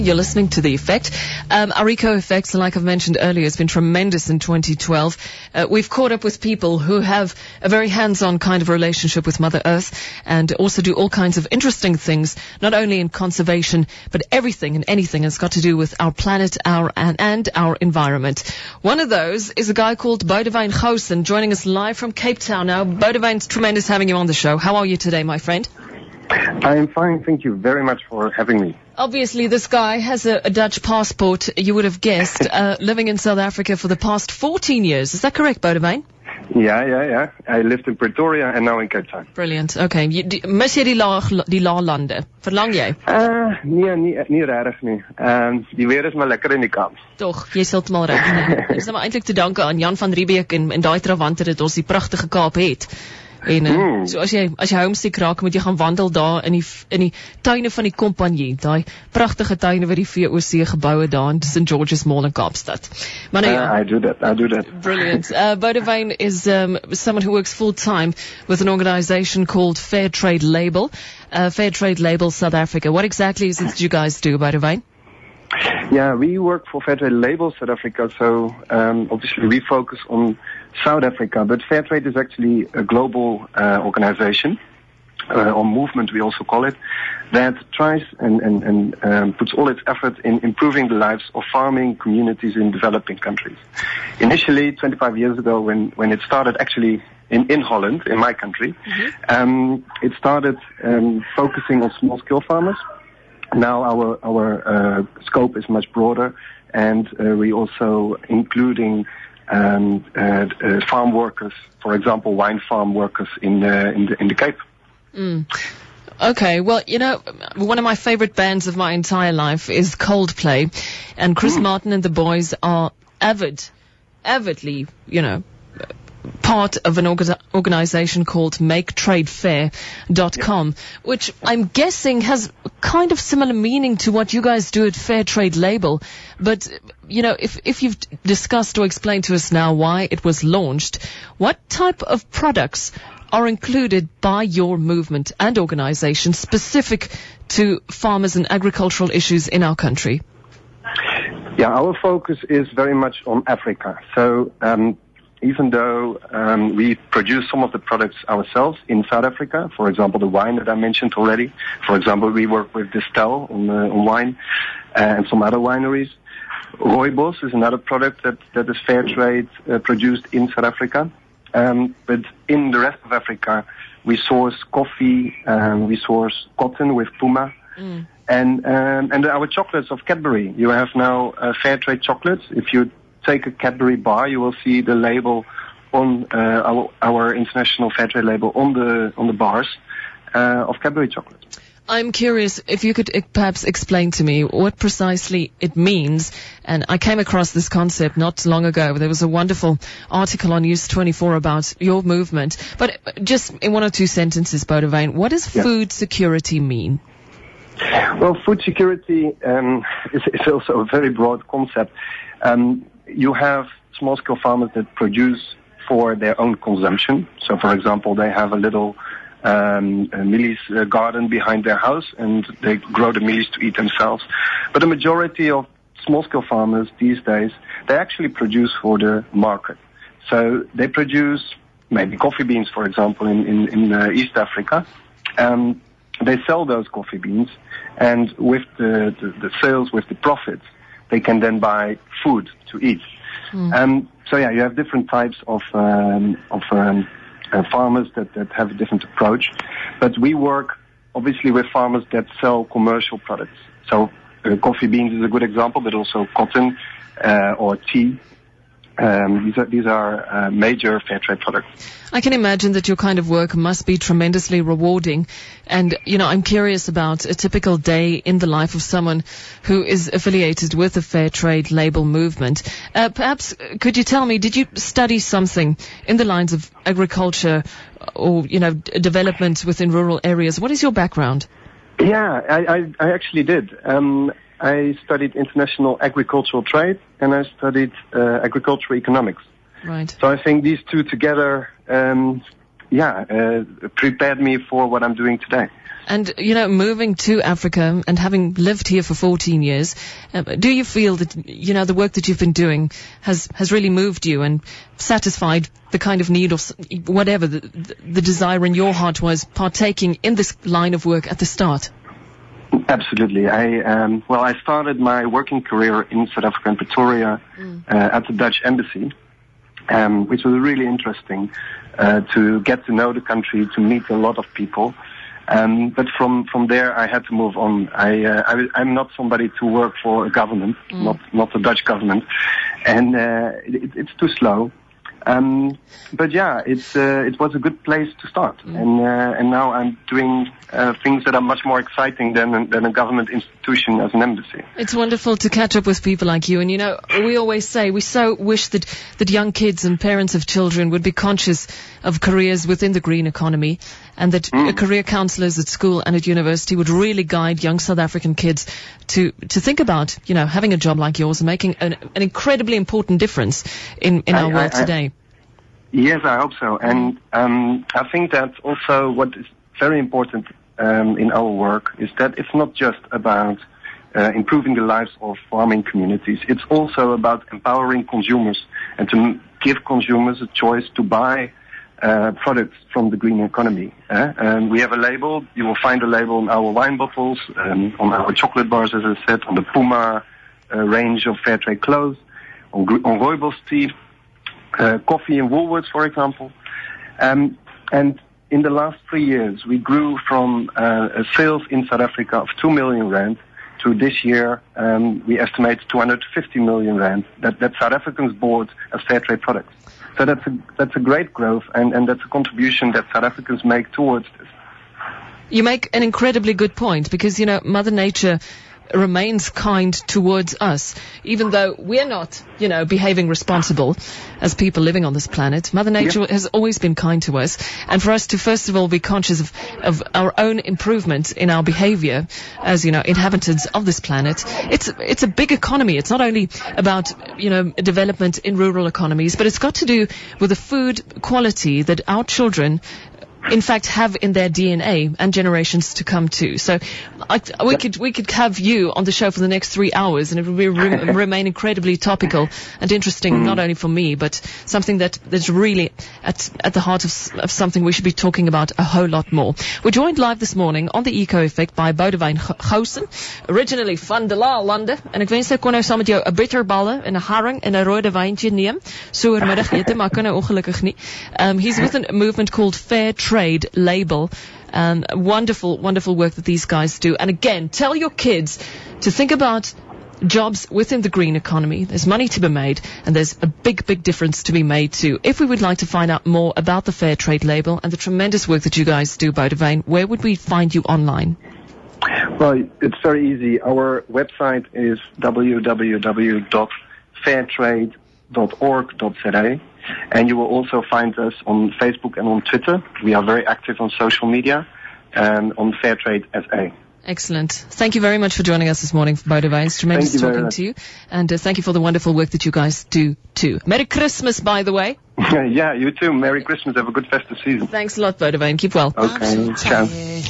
You're listening to The Effect. Our Eco Effects, like I've mentioned earlier, has been tremendous in 2012. We've caught up with people who have a very hands-on kind of relationship with Mother Earth and also do all kinds of interesting things, not only in conservation, but everything and anything that's got to do with our planet, and our environment. One of those is a guy called Boudewijn Goosen, joining us live from Cape Town. Now, Boudewijn, it's tremendous having you on the show. How are you today, my friend? I am fine. Thank you very much for having me. Obviously, this guy has a Dutch passport, you would have guessed, living in South Africa for the past 14 years. Is that correct, Boudewijn? Yeah. I lived in Pretoria and now in Cape Town. Brilliant. Okay. Mis jy die laalande? Verlang jy? Nie regtig nie. Die weer is maar lekker in die Kaap. Tog, jy's heeltemal reg. Dit is maar eintlik te danke aan Jan van Riebeeck en daai trawante dat ons die pragtige Kaap het. En so as jy homesick raak, moet jy gaan wandel daar in die tuine van die Kompanjie, daai pragtige tuine wat die VOC gebou het daar in St. George's Mall in Kaapstad. Maar nou ja, I do that. Brilliant. Boudewijn is someone who works full time with an organization called Fair Trade Label, Fair Trade Label South Africa. What exactly is it that you guys do, Boudewijn? Yeah, we work for Fair Trade Label South Africa, so obviously we focus on South Africa, but Fair Trade is actually a global organization, or movement we also call it, that tries and puts all its effort in improving the lives of farming communities in developing countries. Initially, 25 years ago, when it started actually in Holland, in my country, it started focusing on small-scale farmers. Now our scope is much broader, and we also including farm workers, for example, wine farm workers in the Cape. Okay, well, you know, one of my favorite bands of my entire life is Coldplay, and Chris Martin and the boys are avidly, you know, part of an organization called MakeTradeFair.com, which I'm guessing has kind of similar meaning to what you guys do at Fair Trade Label. But, you know, if you've discussed or explained to us now why it was launched, what type of products are included by your movement and organization specific to farmers and agricultural issues in our country? Yeah, our focus is very much on Africa. So, even though we produce some of the products ourselves in South Africa, for example, the wine that I mentioned already. For example, we work with Distel on wine and some other wineries. Rooibos is another product that is fair trade produced in South Africa. But in the rest of Africa, we source coffee, we source cotton with Puma. And our chocolates of Cadbury. You have now fair trade chocolates. If you take a Cadbury bar, you will see the label on our international fair trade label on the bars of Cadbury chocolate. I'm curious if you could perhaps explain to me what precisely it means. And I came across this concept not long ago. There was a wonderful article on News 24 about your movement. But just in one or two sentences, Boudewijn, what does food security mean? Well, food security is also a very broad concept. You have small-scale farmers that produce for their own consumption. So, for example, they have a little mealies garden behind their house, and they grow the mealies to eat themselves. But the majority of small-scale farmers these days, they actually produce for the market. So they produce maybe coffee beans, for example, in East Africa. They sell those coffee beans, and with the sales, with the profits, they can then buy food to eat. So yeah, you have different types of farmers that have a different approach. But we work obviously with farmers that sell commercial products. So coffee beans is a good example, but also cotton or tea. These are major fair trade products. I can imagine that your kind of work must be tremendously rewarding. And, you know, I'm curious about a typical day in the life of someone who is affiliated with the Fair Trade Label movement. Perhaps could you tell me, did you study something in the lines of agriculture or, you know, development within rural areas? What is your background? Yeah, I actually did. I studied international agricultural trade, and I studied agricultural economics. Right. So I think these two together, prepared me for what I'm doing today. And, moving to Africa and having lived here for 14 years, do you feel that, the work that you've been doing has really moved you and satisfied the kind of need or whatever the desire in your heart was partaking in this line of work at the start? Absolutely. I started my working career in South Africa, in Pretoria, at the Dutch embassy, which was really interesting to get to know the country, to meet a lot of people. But from there, I had to move on. I'm not somebody to work for a government, not the Dutch government, and it's too slow. But yeah, it was a good place to start, and now I'm doing things that are much more exciting than a government institution as an embassy. It's wonderful to catch up with people like you, and we always say we so wish that young kids and parents of children would be conscious of careers within the green economy, and that career counsellors at school and at university would really guide young South African kids to think about having a job like yours and making an incredibly important difference in our world today. Yes, I hope so. And I think that also what is very important in our work is that it's not just about improving the lives of farming communities. It's also about empowering consumers and to give consumers a choice to buy products from the green economy. We have a label. You will find a label on our wine bottles, on our chocolate bars, as I said, on the Puma range of fair trade clothes, on Rooibos tea, coffee in Woolworths, for example. And in the last 3 years, we grew from sales in South Africa of 2 million rand to this year, we estimate 250 million rand that South Africans bought as fair trade products. So that's a great growth, and that's a contribution that South Africans make towards this. You make an incredibly good point because, Mother Nature remains kind towards us, even though we're not, behaving responsible as people living on this planet. Mother Nature has always been kind to us, and for us to first of all be conscious of our own improvement in our behavior as, inhabitants of this planet. It's a big economy. It's not only about, development in rural economies, but it's got to do with the food quality that our children in fact have in their DNA and generations to come too. So we could have you on the show for the next 3 hours, and it will remain incredibly topical and interesting, not only for me, but something that's really at the heart of something we should be talking about a whole lot more. We're joined live this morning on the Eco Effect by Boudewyn Goosen, originally van der Lande, en ek wens ek kon nou saam met jou 'n bitterballe en 'n haring en 'n rode wyntjie neem so oormiddagete, maar kan nou ongelukkig nie. He's with a movement called Fair Trade Label. Wonderful work that these guys do. And again, tell your kids to think about jobs within the green economy. There's money to be made, and there's a big difference to be made too. If we would like to find out more about the Fair Trade Label and the tremendous work that you guys do, Boudewyn, where would we find you online? Well, it's very easy. Our website is www.fairtrade.org.za. And you will also find us on Facebook and on Twitter. We are very active on social media and on Fairtrade SA. Excellent. Thank you very much for joining us this morning, Boudewyn. It's tremendous talking to you. And thank you for the wonderful work that you guys do too. Merry Christmas, by the way. Yeah, you too. Merry Christmas. Have a good festive season. Thanks a lot, Boudewyn. Keep well. Okay. Ciao.